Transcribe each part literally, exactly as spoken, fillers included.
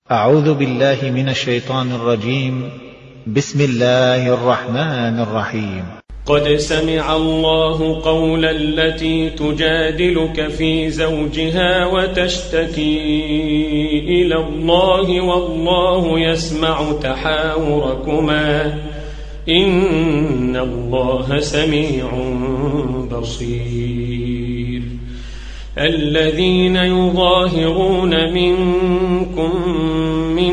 أعوذ بالله من الشيطان الرجيم. بسم الله الرحمن الرحيم. قد سمع الله قول التي تجادلك في زوجها وتشتكي إلى الله والله يسمع تحاوركما إن الله سميع بصير. الذين يظاهرون منكم من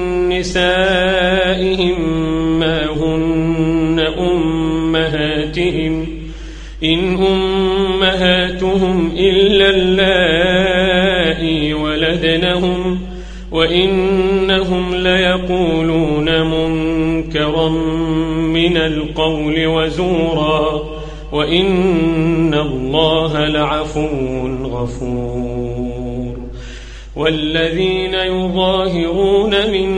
نسائهم ما هن أمهاتهم إن أمهاتهم إلا اللائي ولدنهم وإنهم ليقولون منكرا من القول وزورا وإن الله لعفو غفور. والذين يظاهرون من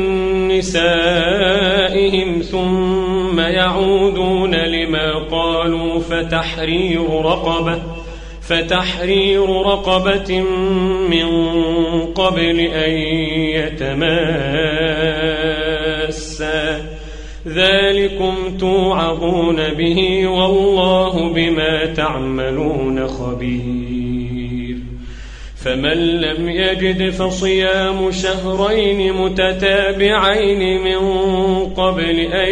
نسائهم ثم يعودون لما قالوا فتحرير رقبة فتحرير رقبة من قبل أن يتماسا ذلكم توعظون به والله بما تعملون خبير. فمن لم يجد فصيام شهرين متتابعين من قبل أن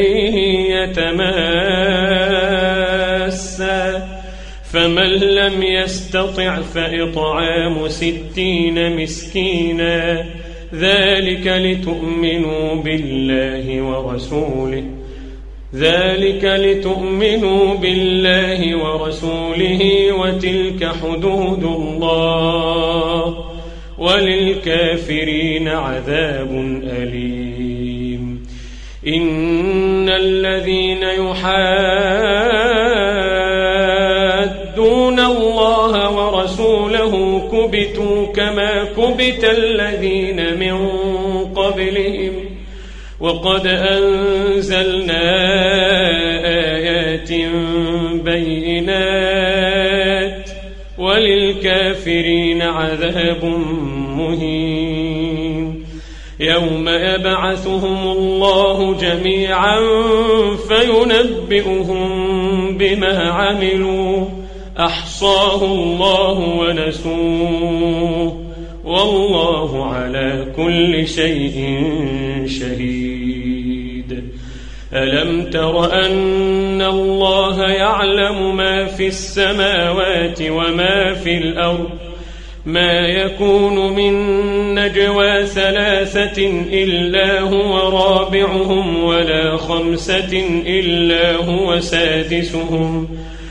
يتماسا فمن لم يستطع فإطعام ستين مسكينا ذلك لتؤمنوا بالله ورسوله ذلك لتؤمنوا بالله ورسوله وتلك حدود الله وللكافرين عذاب أليم. إن الذين يحادون الله ورسوله كبتوا كما كبت الذين من قبلهم وقد أنزلنا آيات بينات وللكافرين عذاب مهين. يوم يبعثهم الله جميعا فينبئهم بما عملوا أحصاه الله ونسوه والله على كل شيء شهيد. ألم تر أن الله يعلم ما في السماوات وما في الأرض ما يكون من نجوى ثلاثة إلا هو رابعهم ولا خمسة إلا هو سادسهم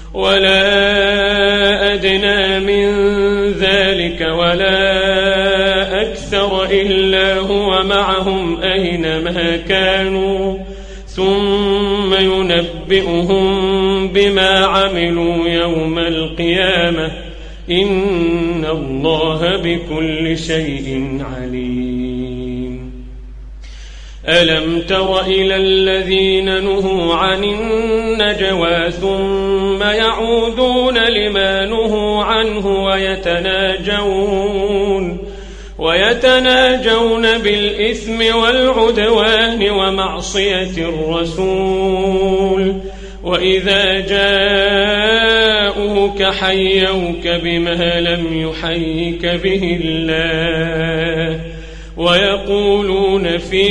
ولا أدنى من ذلك ولا أكثر إلا هو معهم أينما كانوا ثم ينبئهم بما عملوا يوم القيامة إن الله بكل شيء عليم. ألم تر إلى الذين نهوا عن النجوى ثم يعودون لما نهوا عنه ويتناجون ويتناجون بالإثم والعدوان ومعصية الرسول وإذا جاءوك حيوك بما لم يحيك به الله ويقولون في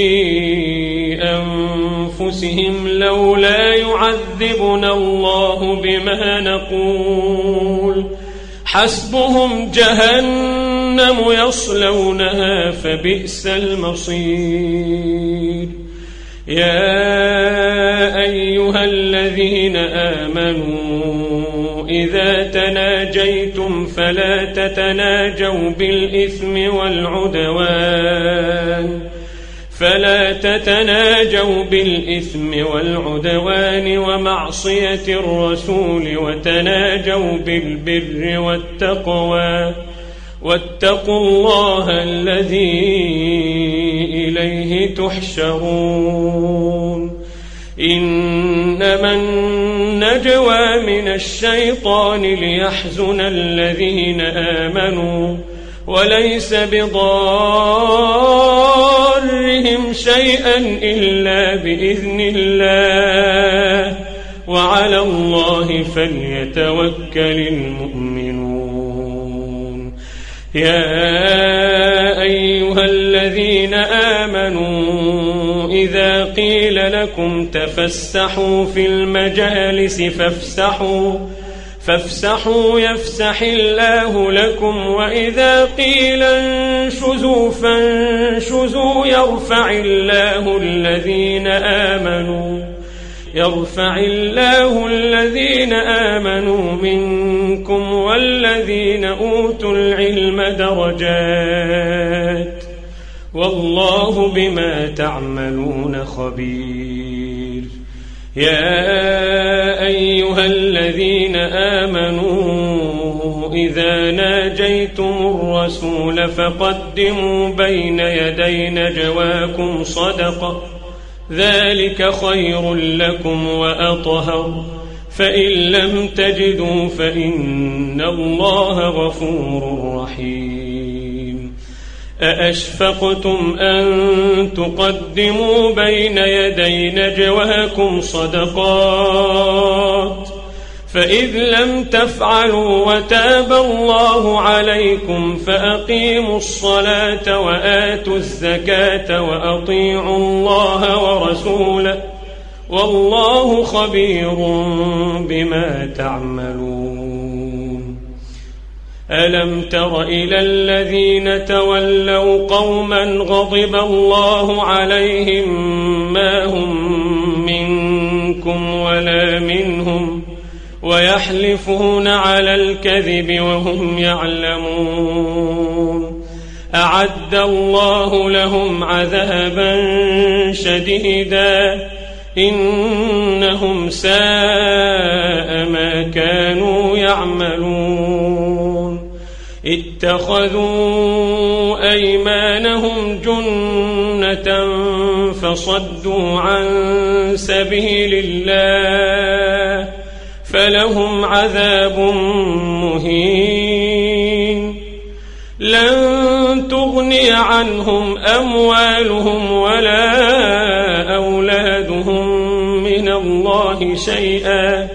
أنفسهم لولا يعذبنا الله بما نقول حسبهم جهنم يصلونها فبئس المصير. يا أيها الذين آمنوا إذا تناجيتم فلا تتناجوا بالإثم والعدوان فلا تتناجوا بالإثم والعدوان ومعصية الرسول وتناجوا بالبر والتقوى واتقوا الله الذي إليه تحشرون. إنما النجوى من الشيطان ليحزن الذين آمنوا وليس بضار شيئا إلا بإذن الله وعلى الله فليتوكل المؤمنون. يا أيها الذين آمنوا إذا قيل لكم تفسحوا في المجالس فافسحوا فافسحوا يفسح الله لكم، وإذا قيل انشزوا فانشزوا يرفع الله الذين آمنوا يرفع الله الذين آمنوا منكم والذين أوتوا العلم درجات والله بما تعملون خبير. يا أيها الذين آمنوا إذا ناجيتم الرسول فقدموا بين يدي نجواكم صدقة ذلك خير لكم وأطهر، فإن لم تجدوا فإن الله غفور رحيم. أأشفقتم أن تقدموا بين يدي نجواكم صدقات فإذ لم تفعلوا وتاب الله عليكم فأقيموا الصلاة وآتوا الزكاة وأطيعوا الله ورسوله والله خبير بما تعملون. ألم تر إلى الذين تولوا قوما غضب الله عليهم ما هم منكم ولا منهم ويحلفون على الكذب وهم يعلمون أعد الله لهم عذابا شديدا إنهم ساء ما كانوا يعملون. اتخذوا أيمانهم جنة فصدوا عن سبيل الله فلهم عذاب مهين. لن تغني عنهم أموالهم ولا أولادهم من الله شيئا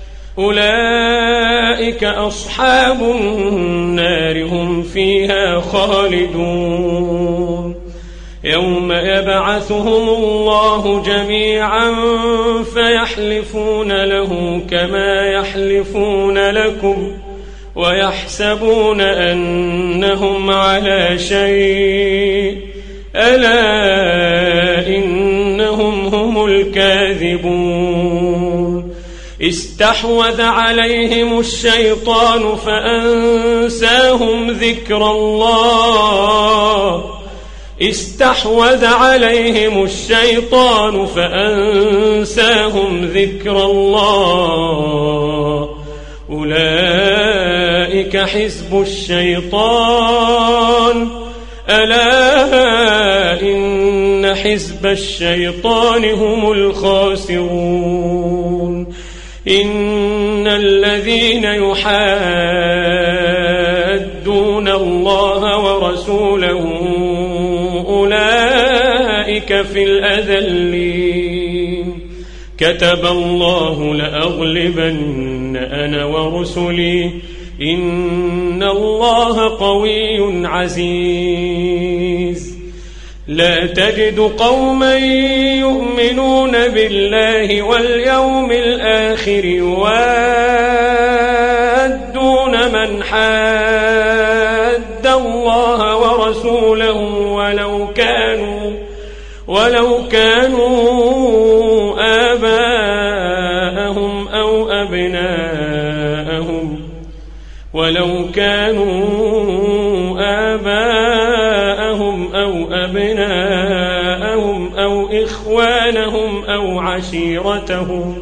أولئك أصحاب النار هم فيها خالدون. يوم يبعثهم الله جميعا فيحلفون له كما يحلفون لكم ويحسبون أنهم على شيء ألا إنهم هم الكاذبون. استحوذ عليهم الشيطان فأنساهم ذكر الله استحوذ عليهم الشيطان فأنساهم ذكر الله أولئك حزب الشيطان ألا إن حزب الشيطان هم الخاسرون. إن الذين يحادون الله ورسوله أولئك في الأذلين. كتب الله لأغلبن أنا ورسلي إن الله قوي عزيز. لا تجد قوما يؤمنون بالله واليوم الآخر يوادون من حاد الله ورسوله ولو كانوا ولو كانوا آباءهم أو أبناءهم ولو كانوا آباءهم أو أبناءهم أو إخوانهم أو عشيرتهم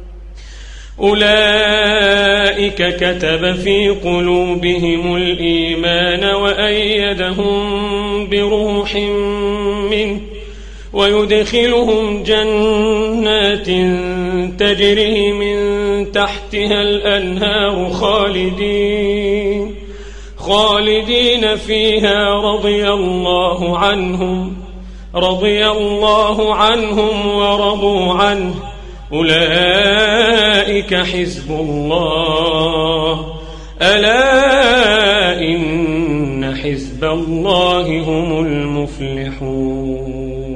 أولئك كتب في قلوبهم الإيمان وأيدهم بروح منه ويدخلهم جنات تجري من تحتها الأنهار خالدين خالدين فيها رضي الله عنهم رضي الله عنهم ورضوا عنه أولئك حزب الله ألا إن حزب الله هم المفلحون.